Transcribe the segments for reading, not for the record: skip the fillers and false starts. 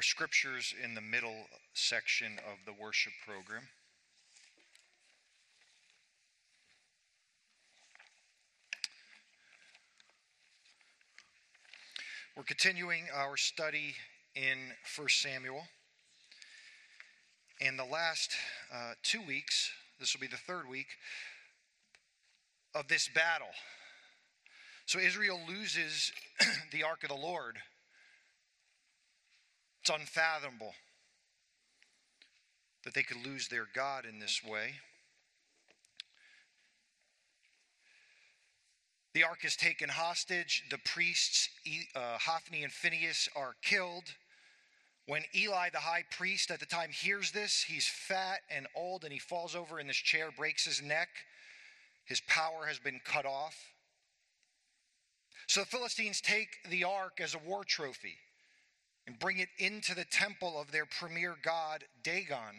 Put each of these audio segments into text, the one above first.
scriptures in the middle section of the worship program. We're continuing our study in 1 Samuel. In the last 2 weeks, this will be the third week, of this battle. So Israel loses the ark of the Lord. It's unfathomable that they could lose their God in this way. The ark is taken hostage. The priests, Hophni and Phinehas, are killed. When Eli, the high priest at the time, hears this, he's fat and old, and he falls over in this chair, breaks his neck. His power has been cut off. So the Philistines take the ark as a war trophy and bring it into the temple of their premier god, Dagon.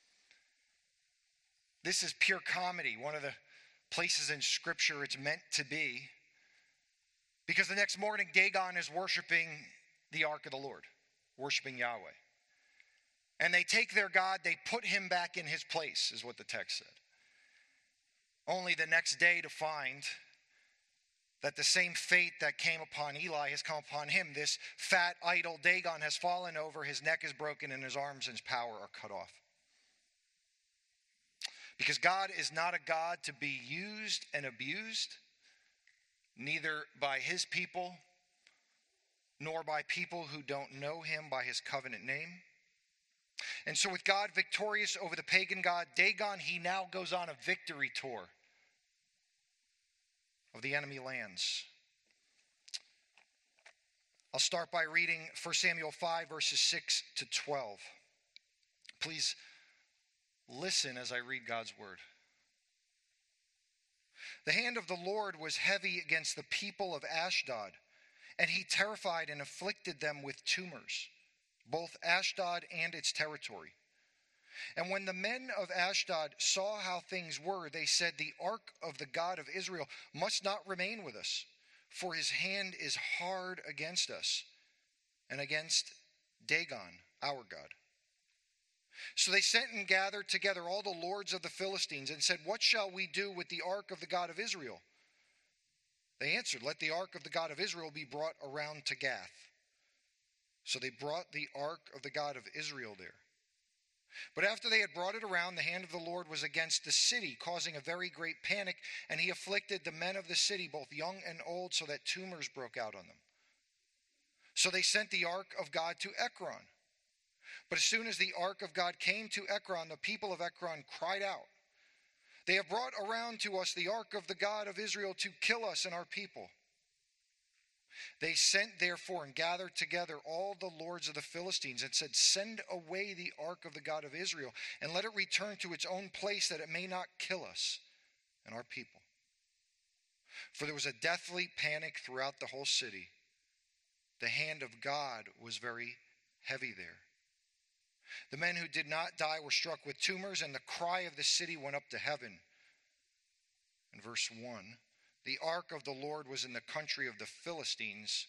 This is pure comedy, one of the places in Scripture it's meant to be. Because the next morning, Dagon is worshiping the ark of the Lord, worshiping Yahweh. And they take their God, they put him back in his place, is what the text said. Only the next day to find that the same fate that came upon Eli has come upon him. This fat idol Dagon has fallen over, his neck is broken, and his arms and his power are cut off. Because God is not a God to be used and abused, neither by his people, nor by people who don't know him by his covenant name. And so with God victorious over the pagan god Dagon, he now goes on a victory tour of the enemy lands. I'll start by reading 1 Samuel 5, verses 6 to 12. Please listen as I read God's word. The hand of the Lord was heavy against the people of Ashdod, and he terrified and afflicted them with tumors, both Ashdod and its territory. And when the men of Ashdod saw how things were, they said, "The ark of the God of Israel must not remain with us, for his hand is hard against us and against Dagon, our God." So they sent and gathered together all the lords of the Philistines and said, "What shall we do with the ark of the God of Israel?" They answered, "Let the ark of the God of Israel be brought around to Gath." So they brought the ark of the God of Israel there. But after they had brought it around, the hand of the Lord was against the city, causing a very great panic, and he afflicted the men of the city, both young and old, so that tumors broke out on them. So they sent the ark of God to Ekron. But as soon as the ark of God came to Ekron, the people of Ekron cried out, "They have brought around to us the ark of the God of Israel to kill us and our people." They sent therefore and gathered together all the lords of the Philistines and said, "Send away the ark of the God of Israel and let it return to its own place, that it may not kill us and our people." For there was a deathly panic throughout the whole city. The hand of God was very heavy there. The men who did not die were struck with tumors, and the cry of the city went up to heaven. In verse 1, the ark of the Lord was in the country of the Philistines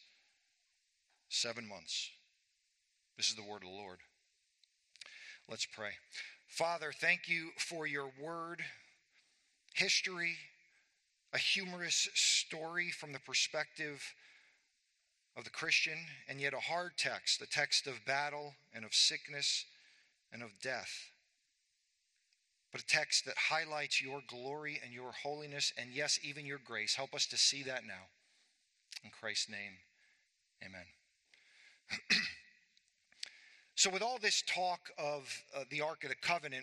7 months. This is the word of the Lord. Let's pray. Father, thank you for your word, history, a humorous story from the perspective of the Christian, and yet a hard text, the text of battle and of sickness and of death. But a text that highlights your glory and your holiness, and yes, even your grace. Help us to see that now. In Christ's name, amen. So with all this talk of the Ark of the Covenant,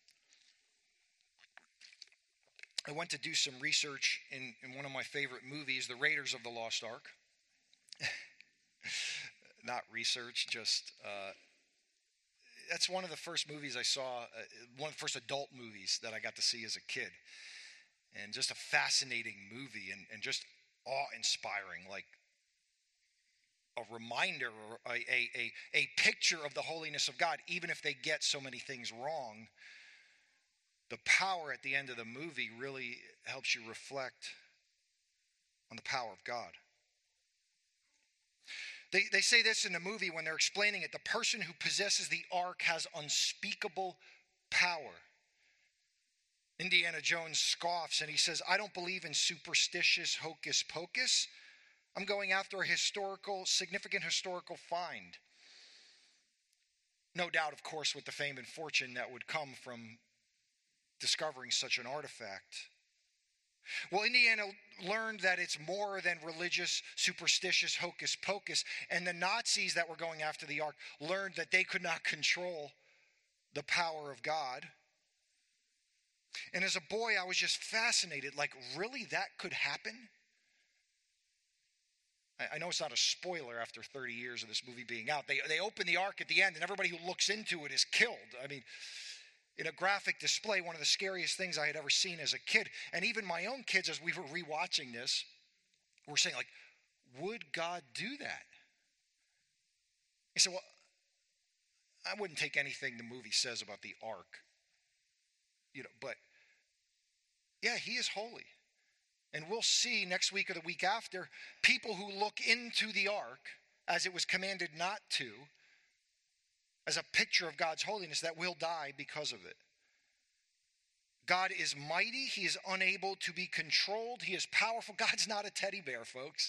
I went to do some research in one of my favorite movies, The Raiders of the Lost Ark. Not research, just that's one of the first movies I saw, one of the first adult movies that I got to see as a kid. And just a fascinating movie and just awe-inspiring, like a reminder or a picture of the holiness of God. Even if they get so many things wrong, the power at the end of the movie really helps you reflect on the power of God. They say this in the movie when they're explaining it. The person who possesses the ark has unspeakable power. Indiana Jones scoffs and he says, I don't believe in superstitious hocus pocus. I'm going after a significant historical find. No doubt, of course, with the fame and fortune that would come from discovering such an artifact. Well, Indiana learned that it's more than religious, superstitious hocus pocus, and the Nazis that were going after the ark learned that they could not control the power of God. And as a boy, I was just fascinated, like, really, that could happen? I know it's not a spoiler after 30 years of this movie being out. They open the ark at the end, and everybody who looks into it is killed. I mean, in a graphic display, one of the scariest things I had ever seen as a kid. And even my own kids, as we were rewatching this, were saying, like, would God do that? He said, well, I wouldn't take anything the movie says about the ark. But yeah, he is holy. And we'll see next week or the week after, people who look into the ark as it was commanded not to, as a picture of God's holiness, that will die because of it. God is mighty. He is unable to be controlled. He is powerful. God's not a teddy bear, folks.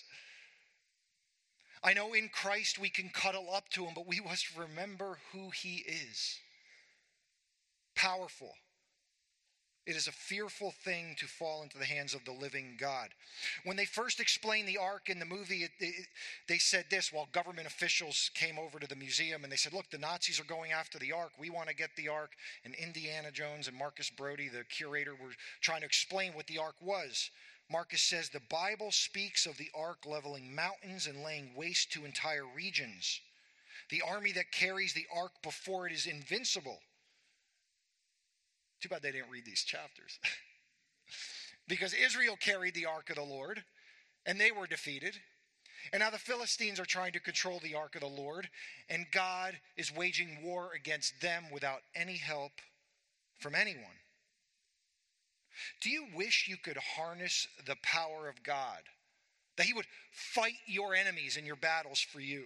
I know in Christ we can cuddle up to him, but we must remember who he is. Powerful. It is a fearful thing to fall into the hands of the living God. When they first explained the ark in the movie, they said this while government officials came over to the museum and they said, look, the Nazis are going after the ark. We want to get the ark. And Indiana Jones and Marcus Brody, the curator, were trying to explain what the ark was. Marcus says, the Bible speaks of the ark leveling mountains and laying waste to entire regions. The army that carries the ark before it is invincible. Too bad they didn't read these chapters. Because Israel carried the ark of the Lord, and they were defeated. And now the Philistines are trying to control the ark of the Lord, and God is waging war against them without any help from anyone. Do you wish you could harness the power of God? That he would fight your enemies in your battles for you?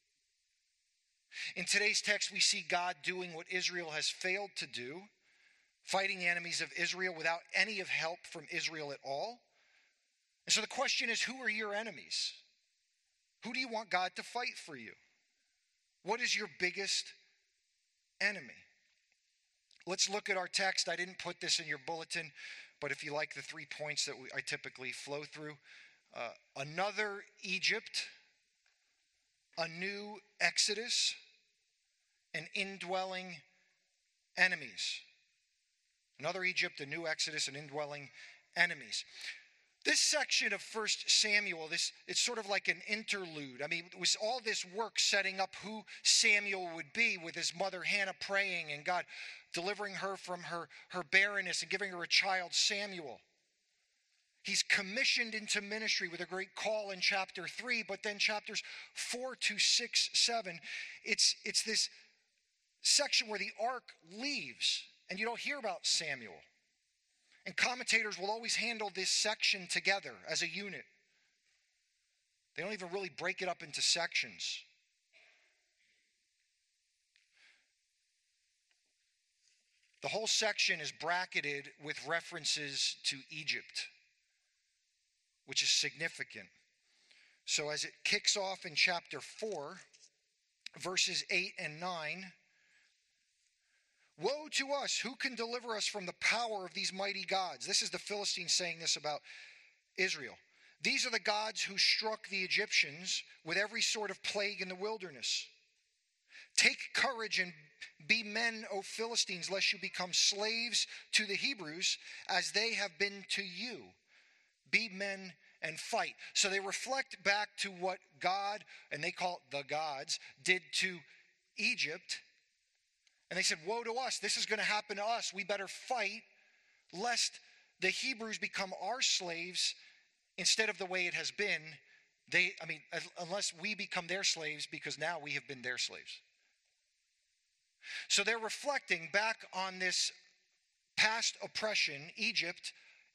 In today's text, we see God doing what Israel has failed to do, fighting the enemies of Israel without any of help from Israel at all. And so the question is, who are your enemies? Who do you want God to fight for you? What is your biggest enemy? Let's look at our text. I didn't put this in your bulletin, but if you like the 3 points that I typically flow through. Another Egypt, a new Exodus, and indwelling enemies. Another Egypt, a new Exodus, and indwelling enemies. This section of 1 Samuel, it's sort of like an interlude. I mean, it was all this work setting up who Samuel would be, with his mother Hannah praying and God delivering her from her barrenness and giving her a child, Samuel. He's commissioned into ministry with a great call in chapter 3, but then chapters 4 to 6, 7, it's this section where the ark leaves. And you don't hear about Samuel. And commentators will always handle this section together as a unit. They don't even really break it up into sections. The whole section is bracketed with references to Egypt, which is significant. So as it kicks off in chapter 4, verses 8 and 9, woe to us, who can deliver us from the power of these mighty gods? This is the Philistines saying this about Israel. These are the gods who struck the Egyptians with every sort of plague in the wilderness. Take courage and be men, O Philistines, lest you become slaves to the Hebrews, as they have been to you. Be men and fight. So they reflect back to what God, and they call it the gods, did to Egypt. And they said, woe to us, this is going to happen to us. We better fight lest the Hebrews become our slaves instead of the way it has been. Unless we become their slaves, because now we have been their slaves. So they're reflecting back on this past oppression, Egypt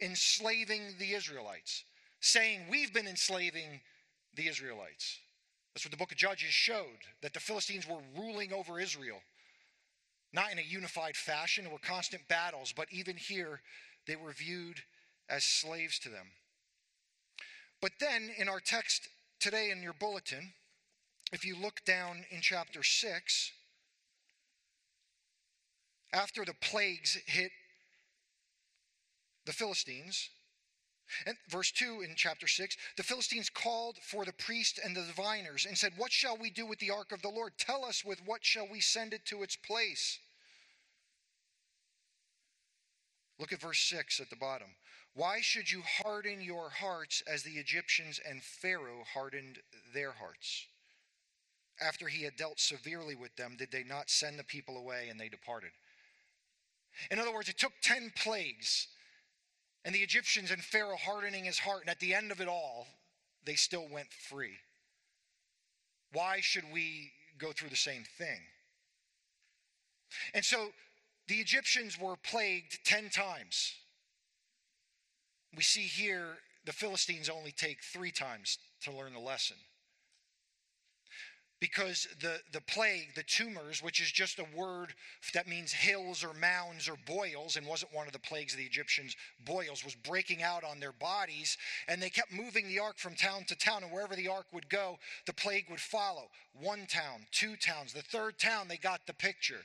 enslaving the Israelites, saying we've been enslaving the Israelites. That's what the book of Judges showed, that the Philistines were ruling over Israel. Not in a unified fashion, there were constant battles, but even here, they were viewed as slaves to them. But then, in our text today in your bulletin, if you look down in chapter 6, after the plagues hit the Philistines, and verse 2 in chapter 6, the Philistines called for the priest and the diviners and said, "What shall we do with the ark of the Lord? Tell us, with what shall we send it to its place?" Look at verse 6 at the bottom. "Why should you harden your hearts as the Egyptians and Pharaoh hardened their hearts? After he had dealt severely with them, did they not send the people away and they departed?" In other words, it took 10 plagues and the Egyptians and Pharaoh hardening his heart, and at the end of it all, they still went free. Why should we go through the same thing? And so the Egyptians were plagued 10 times. We see here the Philistines only take 3 times to learn the lesson. Because the plague, the tumors, which is just a word that means hills or mounds or boils, and wasn't one of the plagues of the Egyptians, boils, was breaking out on their bodies, and they kept moving the ark from town to town, and wherever the ark would go, the plague would follow. 1 town, 2 towns, the 3rd town, they got the picture.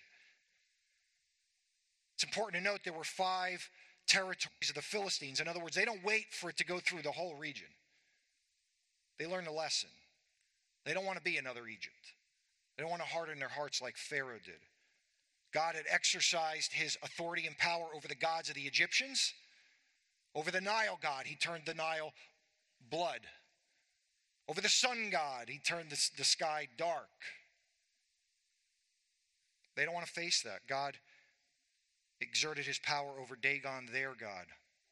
It's important to note there were 5 territories of the Philistines. In other words, they don't wait for it to go through the whole region. They learn the lesson. They don't want to be another Egypt. They don't want to harden their hearts like Pharaoh did. God had exercised his authority and power over the gods of the Egyptians. Over the Nile god, he turned the Nile blood. Over the sun god, he turned the sky dark. They don't want to face that. God exerted his power over Dagon, their god.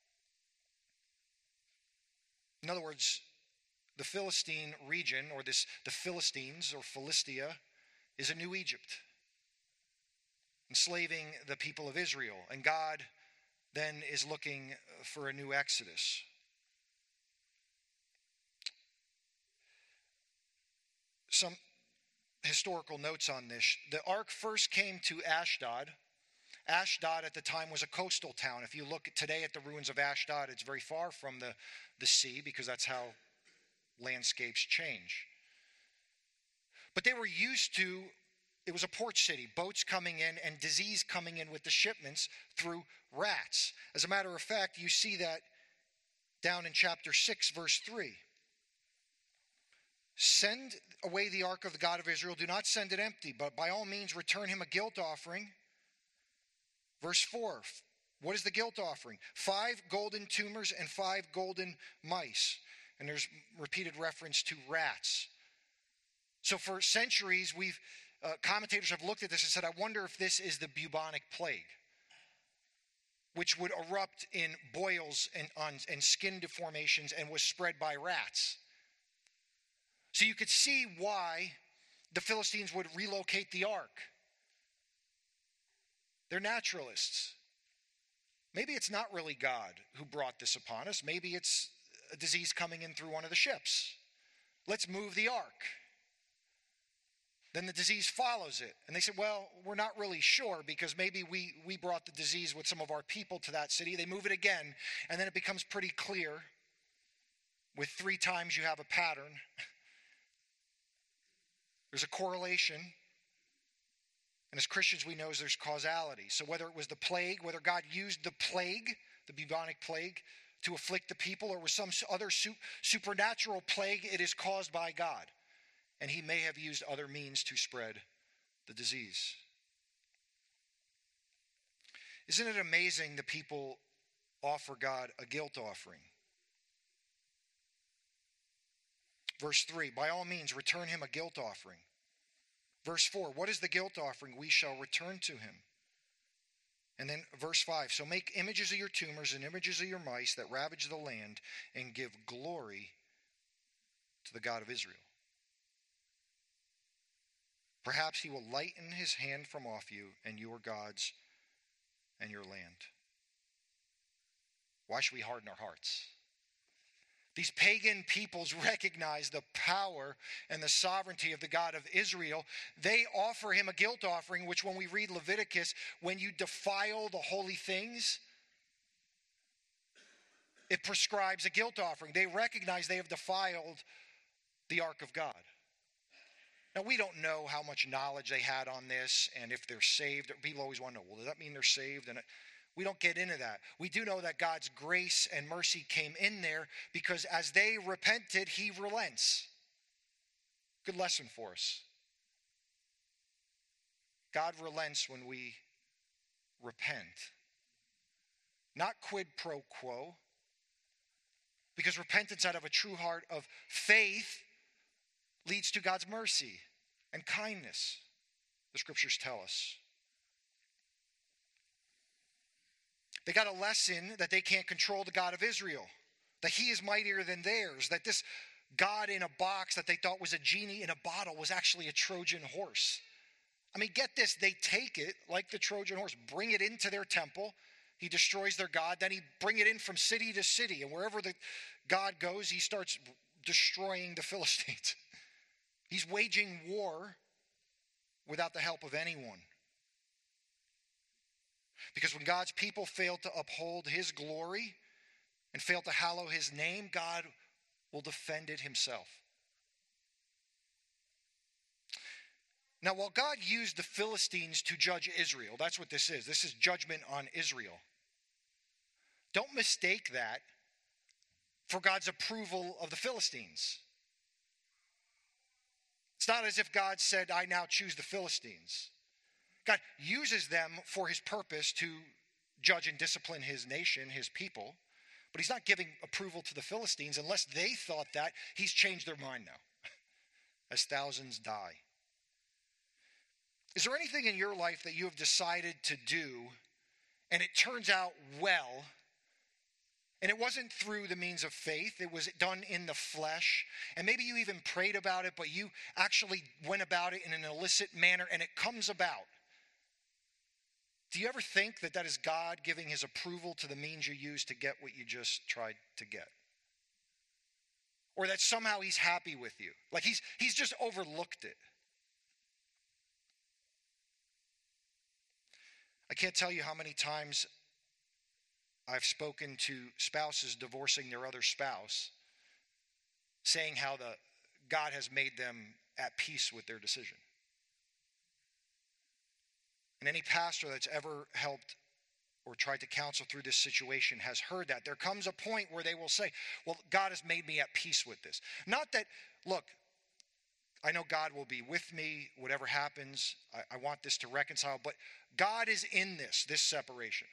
In other words, the Philistine region, or the Philistines, or Philistia, is a new Egypt, enslaving the people of Israel. And God then is looking for a new Exodus. Some historical notes on this. The ark first came to Ashdod. Ashdod at the time was a coastal town. If you look today at the ruins of Ashdod, it's very far from the sea, because that's how landscapes change. But they were used to, it was a port city, boats coming in and disease coming in with the shipments through rats. As a matter of fact, you see that down in chapter 6, verse 3. "Send away the ark of the God of Israel. Do not send it empty, but by all means return him a guilt offering." Verse 4. What is the guilt offering? 5 golden tumors and 5 golden mice. And there's repeated reference to rats. So for centuries, commentators have looked at this and said, I wonder if this is the bubonic plague, which would erupt in boils and skin deformations and was spread by rats. So you could see why the Philistines would relocate the ark. They're naturalists. Maybe it's not really God who brought this upon us. Maybe it's a disease coming in through one of the ships. Let's move the ark. Then the disease follows it. And they said, well, we're not really sure, because maybe we brought the disease with some of our people to that city. They move it again, and then it becomes pretty clear. With 3 times you have a pattern. There's a correlation. And as Christians, we know there's causality. So whether it was the plague, whether God used the plague, the bubonic plague, to afflict the people, or was some other supernatural plague, it is caused by God. And he may have used other means to spread the disease. Isn't it amazing the people offer God a guilt offering? Verse 3, by all means return him a guilt offering. Verse 4, what is the guilt offering? We shall return to him. And then verse 5, so make images of your tumors and images of your mice that ravage the land, and give glory to the God of Israel. Perhaps he will lighten his hand from off you and your gods and your land. Why should we harden our hearts? These pagan peoples recognize the power and the sovereignty of the God of Israel. They offer him a guilt offering, which when we read Leviticus, when you defile the holy things, it prescribes a guilt offering. They recognize they have defiled the ark of God. Now, we don't know how much knowledge they had on this and if they're saved. People always want to know, well, does that mean they're saved? And we don't get into that. We do know that God's grace and mercy came in there because as they repented, he relents. Good lesson for us. God relents when we repent. Not quid pro quo. Because repentance out of a true heart of faith leads to God's mercy and kindness, the scriptures tell us. They got a lesson that they can't control the God of Israel, that he is mightier than theirs, that this God in a box that they thought was a genie in a bottle was actually a Trojan horse. I mean, get this, they take it like the Trojan horse, bring it into their temple. He destroys their God. Then he bring it in from city to city. And wherever the God goes, he starts destroying the Philistines. He's waging war without the help of anyone. Because when God's people fail to uphold his glory and fail to hallow his name, God will defend it himself. Now, while God used the Philistines to judge Israel, that's what this is. This is judgment on Israel. Don't mistake that for God's approval of the Philistines. It's not as if God said, I now choose the Philistines. God uses them for his purpose to judge and discipline his nation, his people. But he's not giving approval to the Philistines unless they thought that. He's changed their mind now, as thousands die. Is there anything in your life that you have decided to do and it turns out well, and it wasn't through the means of faith, it was done in the flesh, and maybe you even prayed about it, but you actually went about it in an illicit manner and it comes about? Do you ever think that that is God giving his approval to the means you used to get what you just tried to get? Or that somehow he's happy with you, like he's just overlooked it? I can't tell you how many times I've spoken to spouses divorcing their other spouse, saying how God has made them at peace with their decision. And any pastor that's ever helped or tried to counsel through this situation has heard that. There comes a point where they will say, well, God has made me at peace with this. Not that, look, I know God will be with me, whatever happens. I want this to reconcile, but God is in this separation,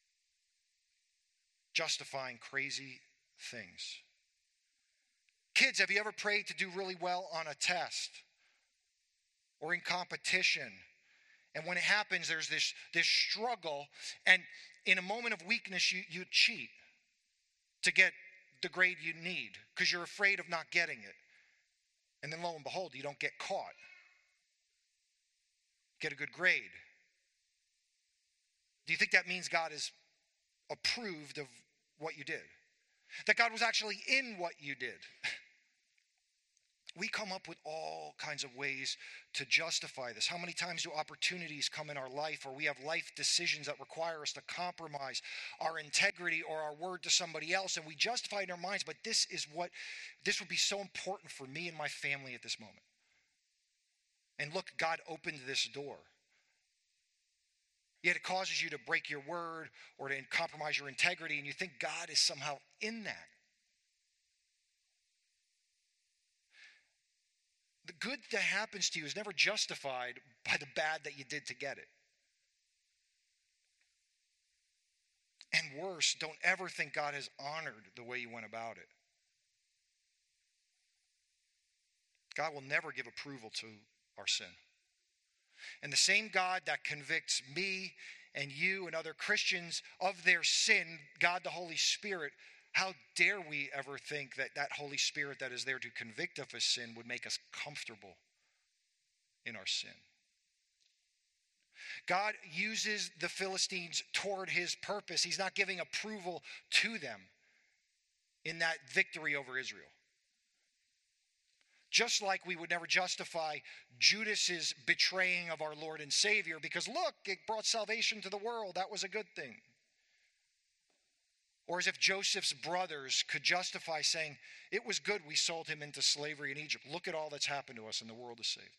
justifying crazy things. Kids, have you ever prayed to do really well on a test or in competition? And when it happens, there's this struggle, and in a moment of weakness, you cheat to get the grade you need because you're afraid of not getting it. And then lo and behold, you don't get caught. Get a good grade. Do you think that means God is approved of what you did? That God was actually in what you did? We come up with all kinds of ways to justify this. How many times do opportunities come in our life, or we have life decisions that require us to compromise our integrity or our word to somebody else, and we justify it in our minds, but this would be so important for me and my family at this moment. And look, God opened this door. Yet it causes you to break your word or to compromise your integrity, and you think God is somehow in that. The good that happens to you is never justified by the bad that you did to get it. And worse, don't ever think God has honored the way you went about it. God will never give approval to our sin. And the same God that convicts me and you and other Christians of their sin, God the Holy Spirit, how dare we ever think that that Holy Spirit that is there to convict of a sin would make us comfortable in our sin? God uses the Philistines toward his purpose. He's not giving approval to them. in that victory over Israel. Just like we would never justify Judas's betraying of our Lord and Savior because, look, it brought salvation to the world. That was a good thing. Or as if Joseph's brothers could justify saying, it was good we sold him into slavery in Egypt. Look at all that's happened to us and the world is saved.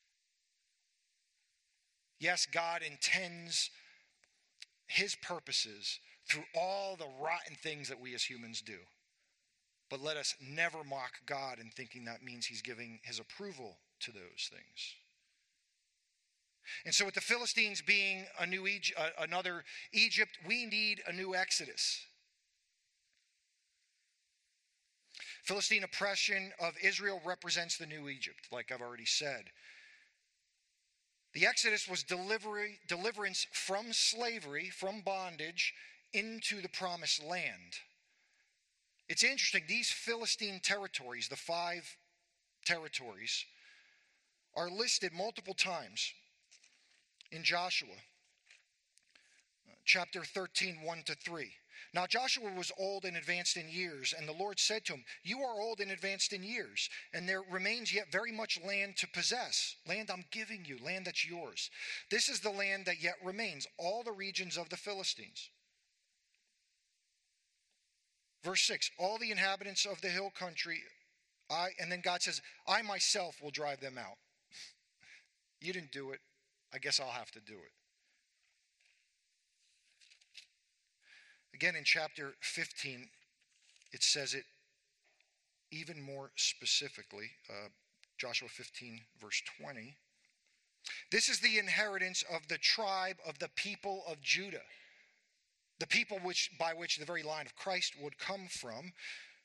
Yes, God intends his purposes through all the rotten things that we as humans do. But let us never mock God in thinking that means he's giving his approval to those things. And so with the Philistines being another Egypt, we need a new Exodus. Philistine oppression of Israel represents the new Egypt, like I've already said. The Exodus was deliverance from slavery, from bondage, into the promised land. It's interesting, these Philistine territories, the 5 territories, are listed multiple times in Joshua, chapter 13, 1-3. Now Joshua was old and advanced in years, and the Lord said to him, you are old and advanced in years, and there remains yet very much land to possess. Land I'm giving you, land that's yours. This is the land that yet remains, all the regions of the Philistines. Verse 6, all the inhabitants of the hill country, and then God says, I myself will drive them out. You didn't do it. I guess I'll have to do it. Again, in chapter 15, it says it even more specifically. Joshua 15, verse 20. This is the inheritance of the tribe of the people of Judah. The people by which the very line of Christ would come from.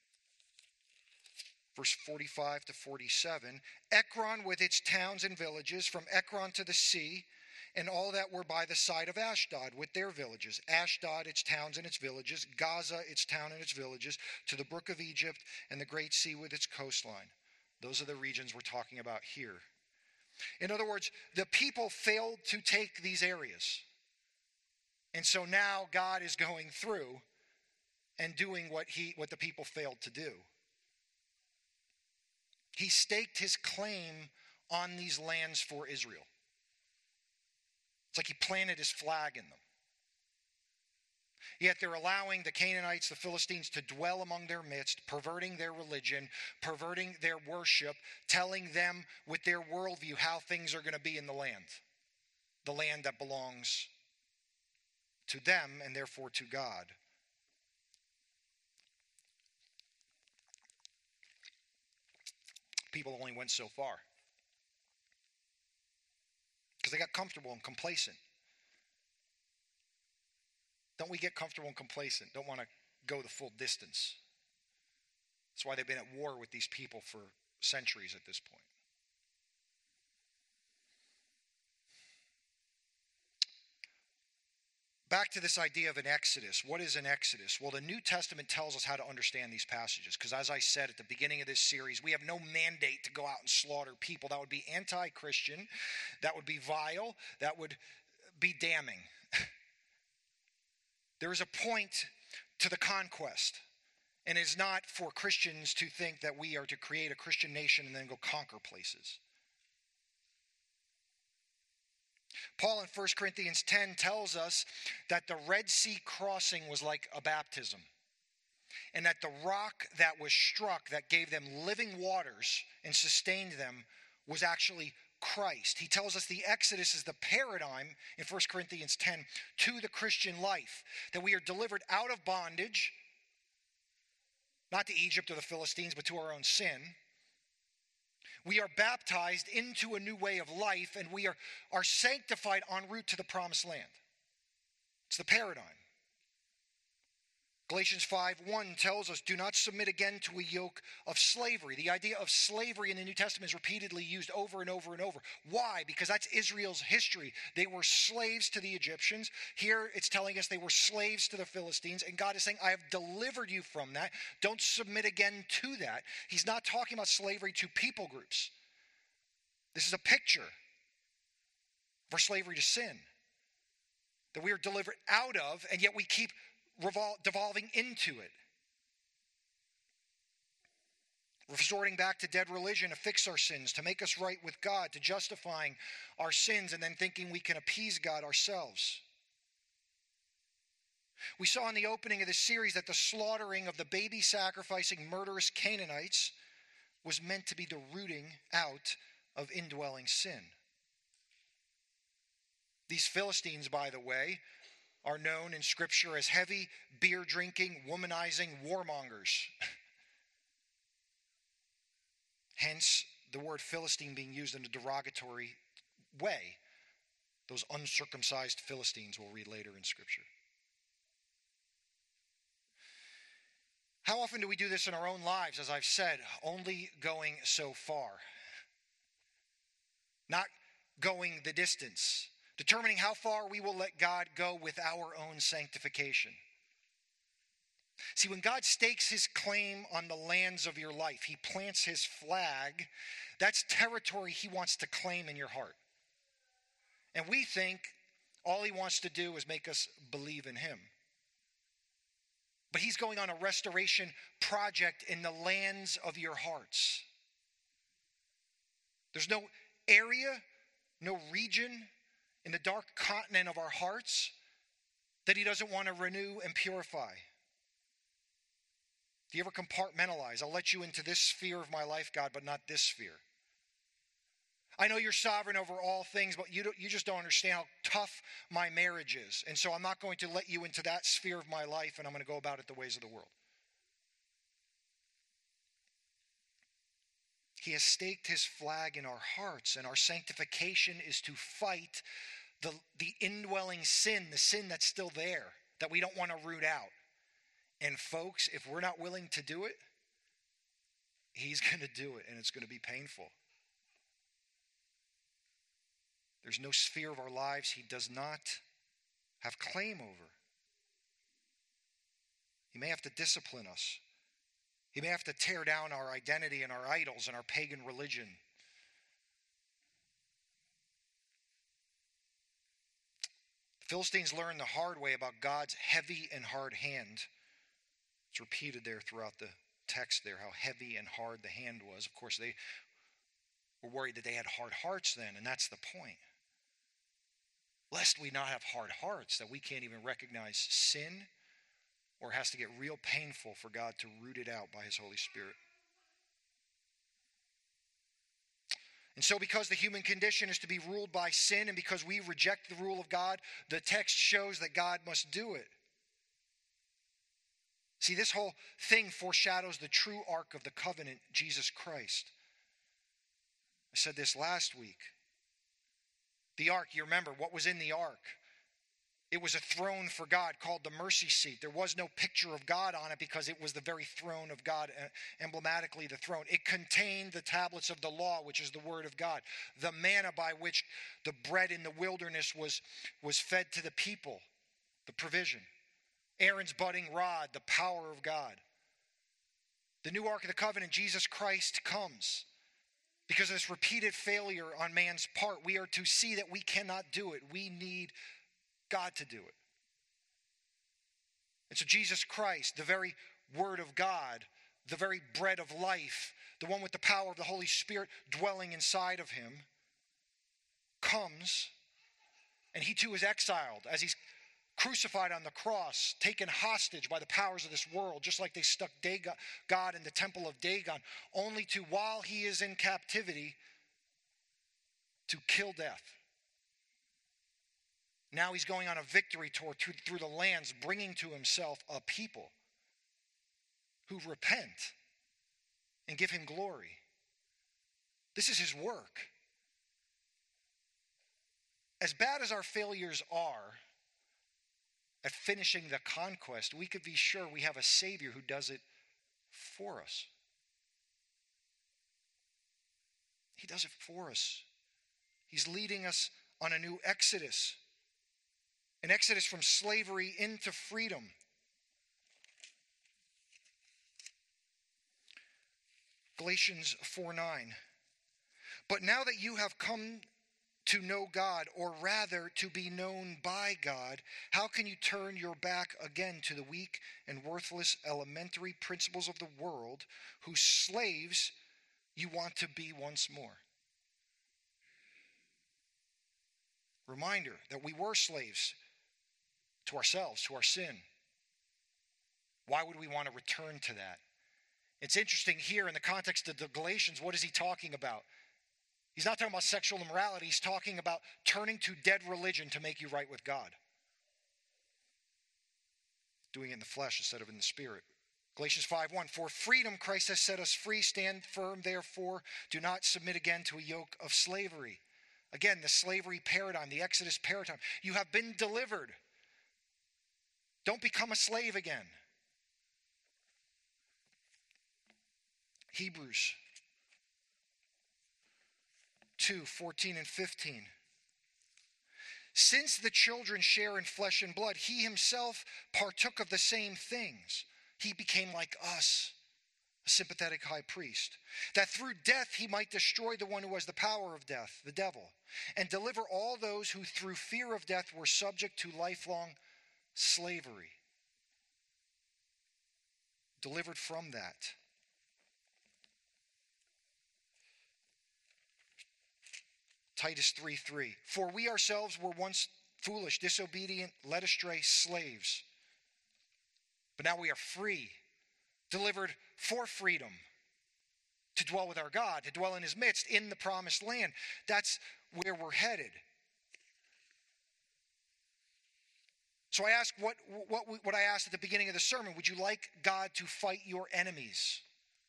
Verse 45-47. Ekron with its towns and villages, from Ekron to the sea, and all that were by the side of Ashdod with their villages. Ashdod, its towns and its villages. Gaza, its town and its villages. To the brook of Egypt and the great sea with its coastline. Those are the regions we're talking about here. In other words, the people failed to take these areas. And so now God is going through and doing what the people failed to do. He staked his claim on these lands for Israel. It's like he planted his flag in them. Yet they're allowing the Canaanites, the Philistines, to dwell among their midst, perverting their religion, perverting their worship, telling them with their worldview how things are going to be in the land that belongs to them and therefore to God. People only went so far because they got comfortable and complacent. Don't we get comfortable and complacent? Don't want to go the full distance. That's why they've been at war with these people for centuries at this point. Back to this idea of an exodus. What is an exodus? Well, the New Testament tells us how to understand these passages. Because as I said at the beginning of this series, we have no mandate to go out and slaughter people. That would be anti-Christian. That would be vile. That would be damning. There is a point to the conquest. And it is not for Christians to think that we are to create a Christian nation and then go conquer places. Paul in 1 Corinthians 10 tells us that the Red Sea crossing was like a baptism. And that the rock that was struck that gave them living waters and sustained them was actually Christ. He tells us the Exodus is the paradigm in 1 Corinthians 10 to the Christian life. That we are delivered out of bondage, not to Egypt or the Philistines, but to our own sin. We are baptized into a new way of life, and we are sanctified en route to the promised land. It's the paradigm. Galatians 5:1 tells us, do not submit again to a yoke of slavery. The idea of slavery in the New Testament is repeatedly used over and over and over. Why? Because that's Israel's history. They were slaves to the Egyptians. Here it's telling us they were slaves to the Philistines. And God is saying, I have delivered you from that. Don't submit again to that. He's not talking about slavery to people groups. This is a picture for slavery to sin that we are delivered out of, and yet we keep devolving into it. resorting back to dead religion to fix our sins, to make us right with God, to justifying our sins and then thinking we can appease God ourselves. We saw in the opening of this series that the slaughtering of the baby-sacrificing murderous Canaanites was meant to be the rooting out of indwelling sin. These Philistines, by the way, are known in Scripture as heavy, beer-drinking, womanizing warmongers. Hence, the word Philistine being used in a derogatory way. Those uncircumcised Philistines we'll read later in Scripture. How often do we do this in our own lives? As I've said, only going so far. Not going the distance. Determining how far we will let God go with our own sanctification. See, when God stakes his claim on the lands of your life, he plants his flag, that's territory he wants to claim in your heart. And we think all he wants to do is make us believe in him. But he's going on a restoration project in the lands of your hearts. There's no area, no region in the dark continent of our hearts that he doesn't want to renew and purify. Do you ever compartmentalize? I'll let you into this sphere of my life, God, but not this sphere. I know you're sovereign over all things, but you just don't understand how tough my marriage is. And so I'm not going to let you into that sphere of my life, and I'm going to go about it the ways of the world. He has staked his flag in our hearts, and our sanctification is to fight the indwelling sin, the sin that's still there, that we don't want to root out. And folks, if we're not willing to do it, he's going to do it, and it's going to be painful. There's no sphere of our lives he does not have claim over. He may have to discipline us. He may have to tear down our identity and our idols and our pagan religion. The Philistines learned the hard way about God's heavy and hard hand. It's repeated there throughout the text there, how heavy and hard the hand was. Of course, they were worried that they had hard hearts then, and that's the point. Lest we not have hard hearts, that we can't even recognize sin, or it has to get real painful for God to root it out by his Holy Spirit. And so because the human condition is to be ruled by sin, and because we reject the rule of God, the text shows that God must do it. See, this whole thing foreshadows the true ark of the covenant, Jesus Christ. I said this last week. The ark, you remember, what was in the ark? It was a throne for God called the mercy seat. There was no picture of God on it because it was the very throne of God, emblematically the throne. It contained the tablets of the law, which is the word of God. The manna by which the bread in the wilderness was fed to the people, the provision. Aaron's budding rod, the power of God. The new ark of the covenant, Jesus Christ, comes. Because of this repeated failure on man's part, we are to see that we cannot do it. We need God to do it. And so Jesus Christ, the very Word of God, the very bread of life, the one with the power of the Holy Spirit dwelling inside of him, comes, and he too is exiled as he's crucified on the cross, taken hostage by the powers of this world, just like they stuck God in the temple of Dagon, only to, while he is in captivity, to kill death. Now he's going on a victory tour through the lands, bringing to himself a people who repent and give him glory. This is his work. As bad as our failures are at finishing the conquest, we could be sure we have a Savior who does it for us. He does it for us. He's leading us on a new exodus. An exodus from slavery into freedom. Galatians 4:9. But now that you have come to know God, or rather to be known by God, how can you turn your back again to the weak and worthless elementary principles of the world, whose slaves you want to be once more? Reminder that we were slaves to ourselves, to our sin. Why would we want to return to that? It's interesting here in the context of the Galatians, what is he talking about? He's not talking about sexual immorality. He's talking about turning to dead religion to make you right with God. Doing it in the flesh instead of in the spirit. Galatians 5:1, for freedom Christ has set us free. Stand firm, therefore. Do not submit again to a yoke of slavery. Again, the slavery paradigm, the Exodus paradigm. You have been delivered. Don't become a slave again. Hebrews 2:14 and 15. Since the children share in flesh and blood, he himself partook of the same things. He became like us, a sympathetic high priest, that through death he might destroy the one who has the power of death, the devil, and deliver all those who through fear of death were subject to lifelong slavery. Delivered from that. Titus 3:3. For we ourselves were once foolish, disobedient, led astray slaves. But now we are free, delivered for freedom, to dwell with our God, to dwell in his midst, in the promised land. That's where we're headed. So I ask what I asked at the beginning of the sermon. Would you like God to fight your enemies?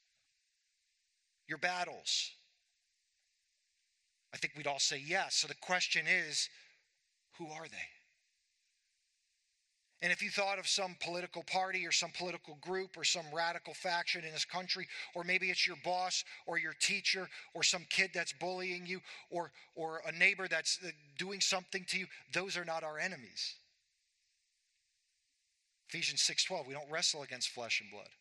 Your battles? I think we'd all say yes. So the question is, who are they? And if you thought of some political party or some political group or some radical faction in this country, or maybe it's your boss or your teacher or some kid that's bullying you or a neighbor that's doing something to you, those are not our enemies. Ephesians 6:12, we don't wrestle against flesh and blood.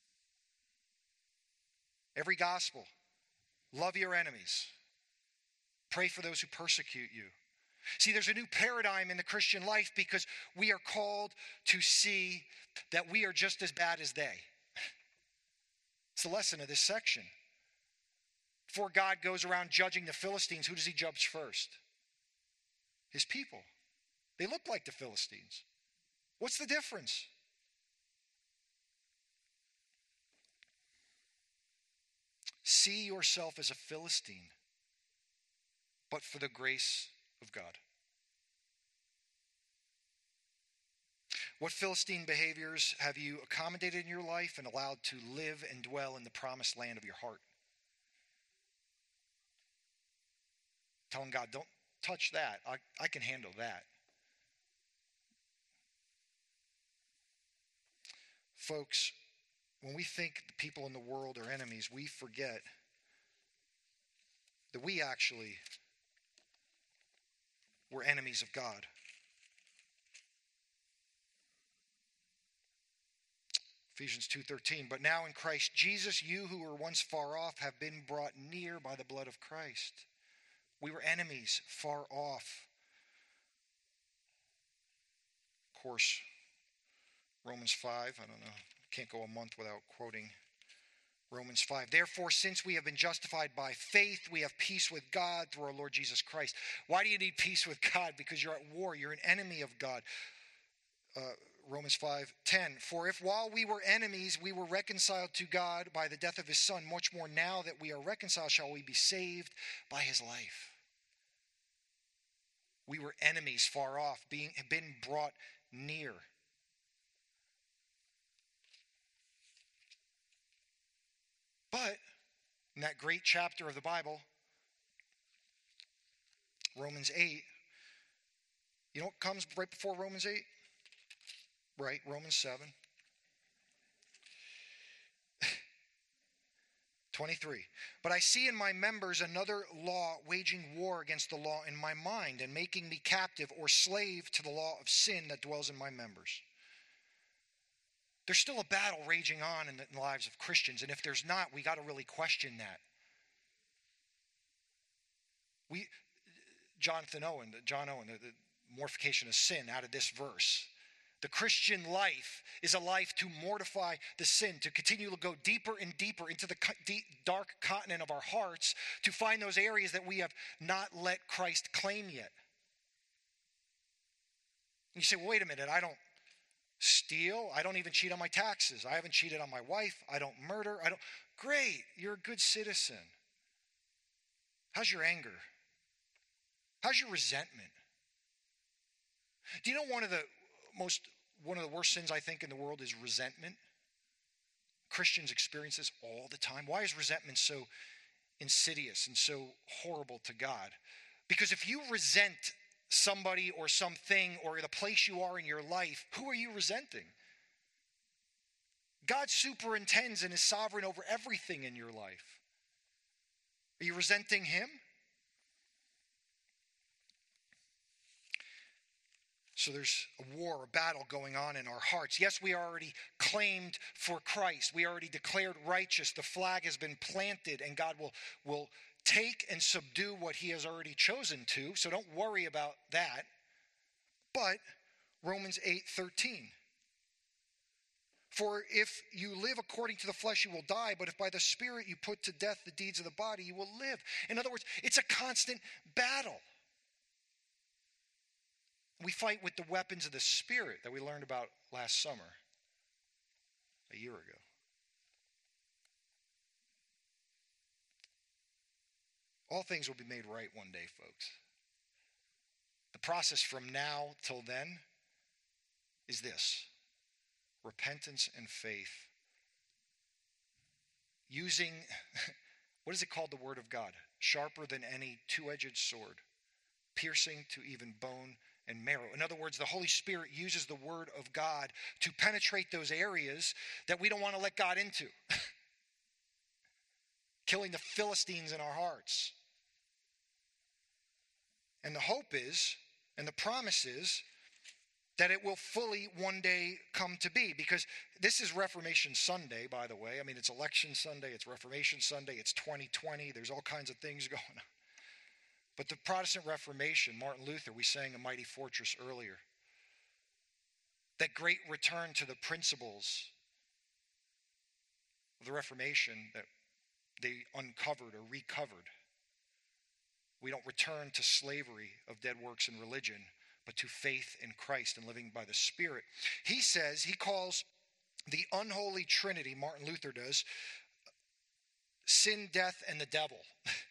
Every gospel, love your enemies. Pray for those who persecute you. See, there's a new paradigm in the Christian life because we are called to see that we are just as bad as they. It's the lesson of this section. Before God goes around judging the Philistines, who does he judge first? His people. They look like the Philistines. What's the difference? See yourself as a Philistine, but for the grace of God. What Philistine behaviors have you accommodated in your life and allowed to live and dwell in the promised land of your heart? Telling God, don't touch that. I can handle that. Folks, when we think the people in the world are enemies, we forget that we actually were enemies of God. Ephesians 2:13, but now in Christ Jesus, you who were once far off have been brought near by the blood of Christ. We were enemies, far off. Of course, Romans 5, I don't know, can't go a month without quoting Romans 5. Therefore, since we have been justified by faith, we have peace with God through our Lord Jesus Christ. Why do you need peace with God? Because you're at war. You're an enemy of God. Romans 5:10. For if while we were enemies, we were reconciled to God by the death of his Son, much more now that we are reconciled, shall we be saved by his life. We were enemies far off, have been brought near. But in that great chapter of the Bible, Romans 8, you know what comes right before Romans 8? Right, Romans 7. 23. But I see in my members another law waging war against the law in my mind and making me captive or slave to the law of sin that dwells in my members. There's still a battle raging on in the lives of Christians, and if there's not, we got to really question that. John Owen, the mortification of sin out of this verse. The Christian life is a life to mortify the sin, to continue to go deeper and deeper into the dark continent of our hearts, to find those areas that we have not let Christ claim yet. And you say, well, wait a minute, I don't steal. I don't even cheat on my taxes. I haven't cheated on my wife. I don't murder. Great, you're a good citizen. How's your anger? How's your resentment? Do you know one of the worst sins I think in the world is resentment? Christians experience this all the time. Why is resentment so insidious and so horrible to God? Because if you resent somebody or something or the place you are in your life, who are you resenting? God superintends and is sovereign over everything in your life. Are you resenting him? So there's a war, a battle going on in our hearts. Yes, we are already claimed for Christ. We are already declared righteous. The flag has been planted, and God will take and subdue what he has already chosen to. So don't worry about that. But Romans 8:13. For if you live according to the flesh, you will die. But if by the Spirit you put to death the deeds of the body, you will live. In other words, it's a constant battle. We fight with the weapons of the Spirit that we learned about last summer, a year ago. All things will be made right one day, folks. The process from now till then is this: repentance and faith. Using, what is it called, the Word of God? Sharper than any two-edged sword, piercing to even bone and marrow. In other words, the Holy Spirit uses the Word of God to penetrate those areas that we don't want to let God into. Killing the Philistines in our hearts. And the hope is, and the promise is, that it will fully one day come to be. Because this is Reformation Sunday, by the way. I mean, it's Election Sunday, it's Reformation Sunday, it's 2020. There's all kinds of things going on. But the Protestant Reformation, Martin Luther, we sang A Mighty Fortress earlier. That great return to the principles of the Reformation that they uncovered or recovered. We don't return to slavery of dead works and religion, but to faith in Christ and living by the Spirit. He says, he calls the unholy trinity, Martin Luther does, sin, death, and the devil.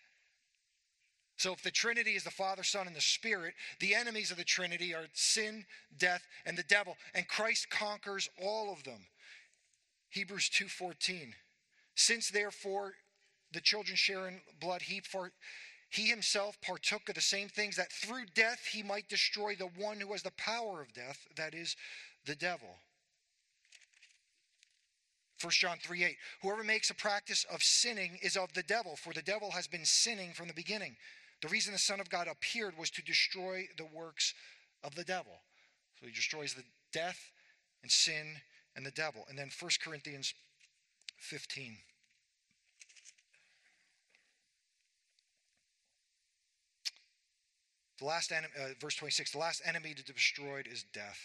So if the Trinity is the Father, Son, and the Spirit, the enemies of the Trinity are sin, death, and the devil. And Christ conquers all of them. Hebrews 2:14. Since therefore the children share in blood, he himself partook of the same things, that through death he might destroy the one who has the power of death, that is, the devil. 1 John 3:8. Whoever makes a practice of sinning is of the devil, for the devil has been sinning from the beginning. The reason the Son of God appeared was to destroy the works of the devil. So he destroys the death and sin and the devil. And then 1 Corinthians 15. The last enemy, verse 26, the last enemy to be destroyed is death.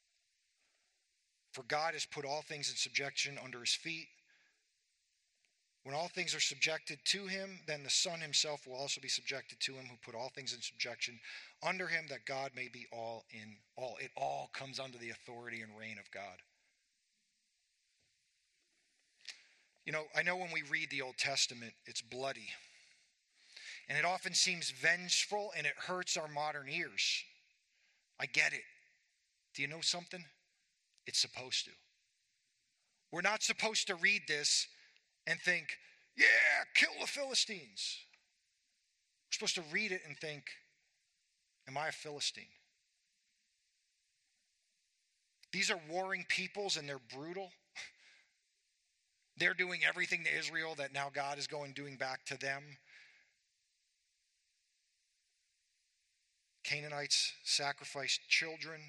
For God has put all things in subjection under his feet. When all things are subjected to him, then the Son himself will also be subjected to him, who put all things in subjection under him, that God may be all in all. It all comes under the authority and reign of God. You know, I know when we read the Old Testament, it's bloody. And it often seems vengeful, and it hurts our modern ears. I get it. Do you know something? It's supposed to. We're not supposed to read this and think, yeah, kill the Philistines. We're supposed to read it and think, am I a Philistine? These are warring peoples, and they're brutal. They're doing everything to Israel that now God is doing back to them. Canaanites sacrificed children.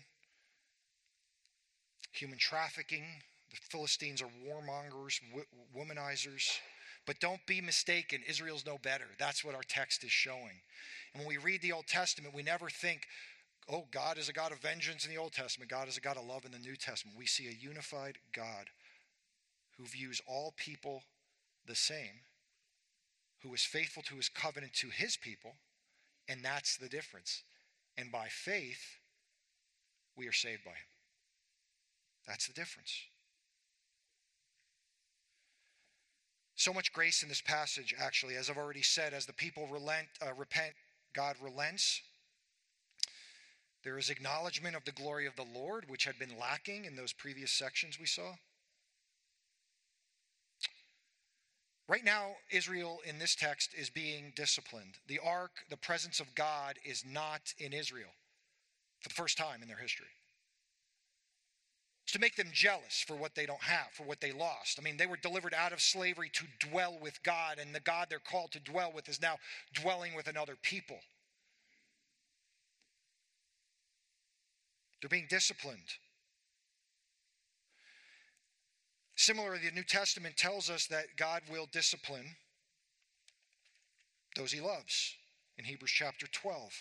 Human trafficking. The Philistines are warmongers, womanizers. But don't be mistaken, Israel's no better. That's what our text is showing. And when we read the Old Testament, we never think, oh, God is a God of vengeance in the Old Testament. God is a God of love in the New Testament. We see a unified God who views all people the same, who is faithful to his covenant to his people, and that's the difference. And by faith, we are saved by him. That's the difference. So much grace in this passage, actually. As I've already said, as the people repent, God relents. There is acknowledgement of the glory of the Lord, which had been lacking in those previous sections we saw. Right now, Israel in this text is being disciplined. The ark, the presence of God, is not in Israel for the first time in their history. It's to make them jealous for what they don't have, for what they lost. I mean, they were delivered out of slavery to dwell with God, and the God they're called to dwell with is now dwelling with another people. They're being disciplined. Similarly, the New Testament tells us that God will discipline those he loves in Hebrews chapter 12.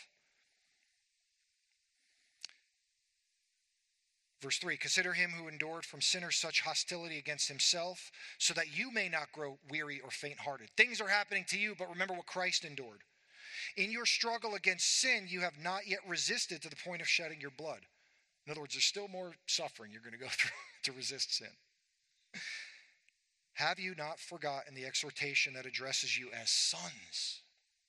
Verse 3, consider him who endured from sinners such hostility against himself, so that you may not grow weary or faint-hearted. Things are happening to you, but remember what Christ endured. In your struggle against sin, you have not yet resisted to the point of shedding your blood. In other words, there's still more suffering you're going to go through to resist sin. Have you not forgotten the exhortation that addresses you as sons?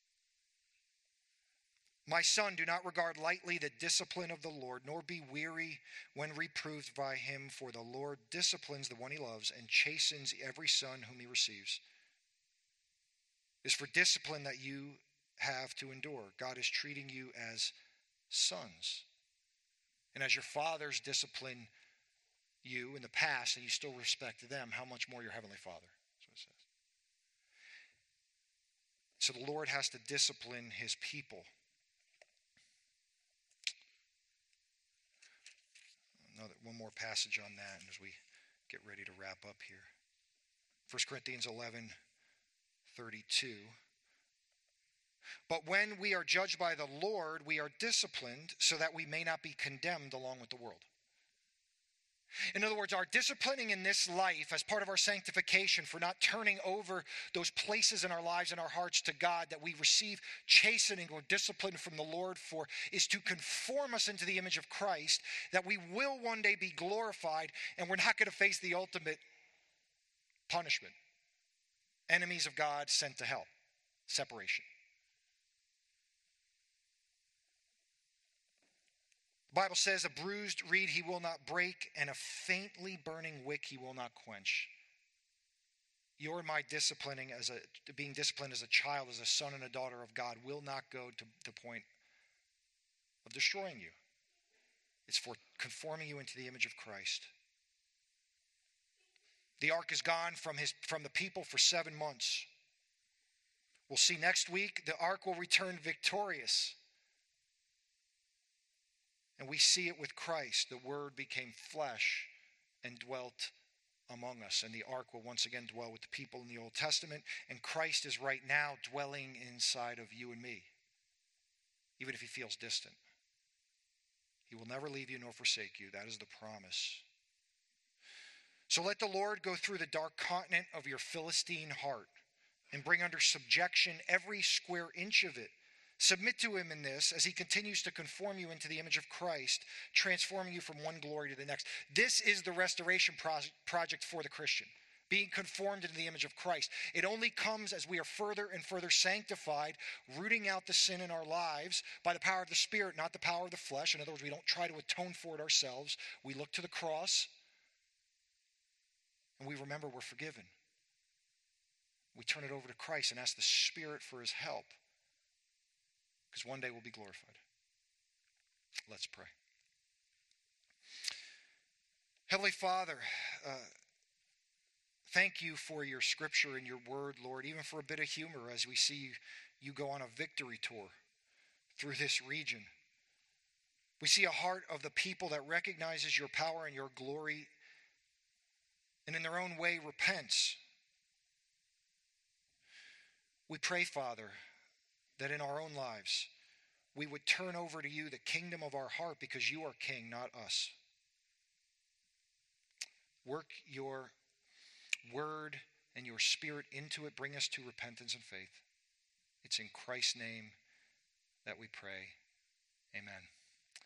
My son, do not regard lightly the discipline of the Lord, nor be weary when reproved by him, for the Lord disciplines the one he loves and chastens every son whom he receives. It is for discipline that you have to endure. God is treating you as sons. And as your fathers discipline you in the past and you still respect them, how much more your heavenly Father? That's what it says. So the Lord has to discipline his people. One more passage on that as we get ready to wrap up here. 1 Corinthians 11:32. But when we are judged by the Lord, we are disciplined so that we may not be condemned along with the world. In other words, our disciplining in this life as part of our sanctification for not turning over those places in our lives and our hearts to God that we receive chastening or discipline from the Lord for is to conform us into the image of Christ, that we will one day be glorified and we're not going to face the ultimate punishment. Enemies of God sent to hell. Separation. The Bible says, a bruised reed he will not break, and a faintly burning wick he will not quench. Your my being disciplined as a child, as a son and a daughter of God, will not go to the point of destroying you. It's for conforming you into the image of Christ. The ark is gone from the people for 7 months. We'll see next week the ark will return victorious. And we see it with Christ. The Word became flesh and dwelt among us. And the ark will once again dwell with the people in the Old Testament. And Christ is right now dwelling inside of you and me, even if he feels distant. He will never leave you nor forsake you. That is the promise. So let the Lord go through the dark continent of your Philistine heart and bring under subjection every square inch of it. Submit to him in this as he continues to conform you into the image of Christ, transforming you from one glory to the next. This is the restoration project for the Christian, being conformed into the image of Christ. It only comes as we are further and further sanctified, rooting out the sin in our lives by the power of the Spirit, not the power of the flesh. In other words, we don't try to atone for it ourselves. We look to the cross and we remember we're forgiven. We turn it over to Christ and ask the Spirit for his help. Because one day we'll be glorified. Let's pray. Heavenly Father, thank you for your scripture and your word, Lord, even for a bit of humor as we see you go on a victory tour through this region. We see a heart of the people that recognizes your power and your glory and in their own way repents. We pray, Father, that in our own lives, we would turn over to you the kingdom of our heart because you are king, not us. Work your word and your spirit into it. Bring us to repentance and faith. It's in Christ's name that we pray.